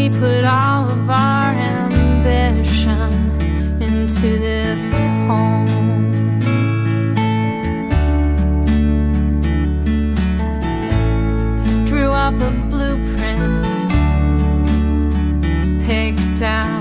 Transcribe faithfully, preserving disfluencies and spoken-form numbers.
We put all of our ambition into this home. Drew up a blueprint, picked out